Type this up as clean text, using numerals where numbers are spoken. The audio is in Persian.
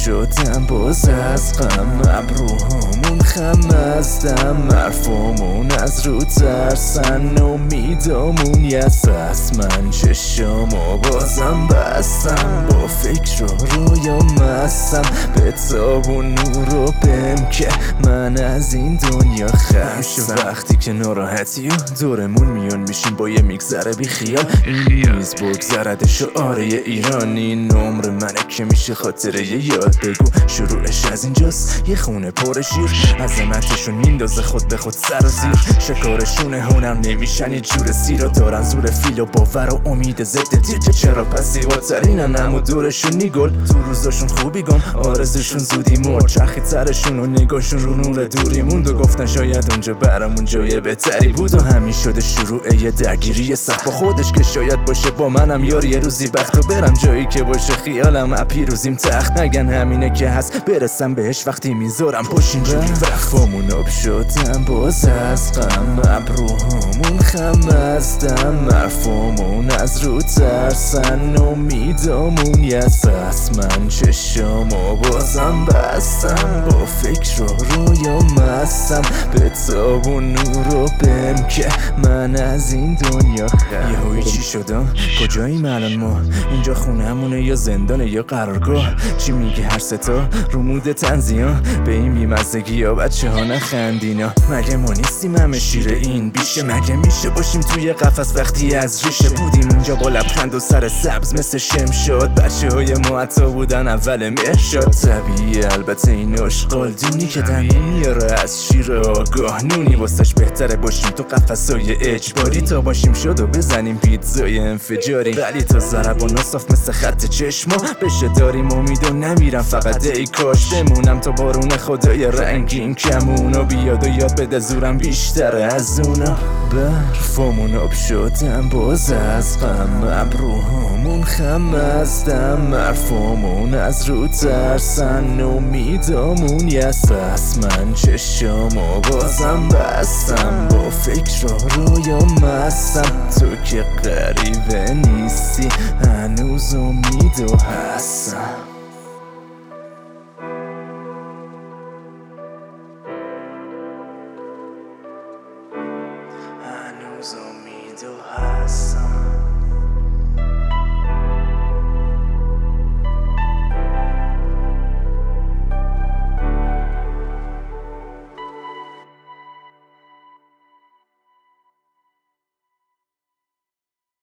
شدم باز از غم، ابروهامون خم ازدم، حرفامون از رو ترسن، امیدامون یس است. من چشامو بازم بستم، با فکر و رویا مستم، به تاب و نور و بم که من از این دنیا خستم. وقتی که ناراحتی و دورمون میان میشیم با یه میگذره بی خیال، این نیز بگذرد شعاره ایرانی، نمر منه که میشه خاطره یه یاد. بگو شروعش از اینجاست، یه خونه پر شیر، عظمتشون میندازه خود به خود سر و زیر، شکارشونه هنر نمیشن یه جور سیرا، دارن زور فیل و باور و امید ضد تیجه. چرا پس زیباترینن اما دورشون نیگل، تو روزاشون خوبی گم آرزشون زودی مرد، چرخی ترشون و نگاهشون رو نور دوری موند و گفتن شاید اونجا برامون جای بهتری بود. و همین شده شروع یه درگیری سخت با خودش که شاید باشه با منم یار یه روزی بخت و برم جایی که باشه خیالم پیروزیم تخت. نگن همینه که هست برسم بهش وقتی میذارم پشت اینجوری وقفامون آب شدم باز از غم، ابروهامون خم ازدم، حرفامون از رو ترسن، امیدامون یس است. من چشامو بازم بستم، با فکر و رویا مستم، به تاب و نور و بم که من از این دنیا یهویی چی شدم؟ کجاییم الان ما؟ اینجا خونه‌مونه یا زندانه یا قرارگاه؟ چی میگه هر ستا رو مود تنزیان؟ به این بیمزدگی یا بچه ها نخندینا؟ مگه ما نیستیم همه شیر این بیشه؟ مگه میشه باشیم توی قفس وقتی از ریشه بودیم اینجا با لبخند و سر سبز مثل شمشاد؟ بچه های ما حتی بودن اول مهشاد. طبیعی البته این اشغال دونی که دمی میاره از شیر آگاه نونی، واسش بهتره باشیم تو قفسای اجباری تا باشیم شد و بزنیم پیتزای انفجاری. ولی تا ضربان صاف مثل خط چشما بشه داریم امید و نمیرم فقط ای کاش بمونم تا بارون خدای رنگین کمون و بیاد و یاد بده زورم بیشتره از اونا. برفامون آب شدم باز از غم، ابروهامون خم ازدم، حرفامون از رو ترسن، امیدامون یس است. من چشامو بازم بستم، با فکر و رویا مستم، تو که غریبه نیستی هنوز امیدو هستم. هنوز امیدو هستم.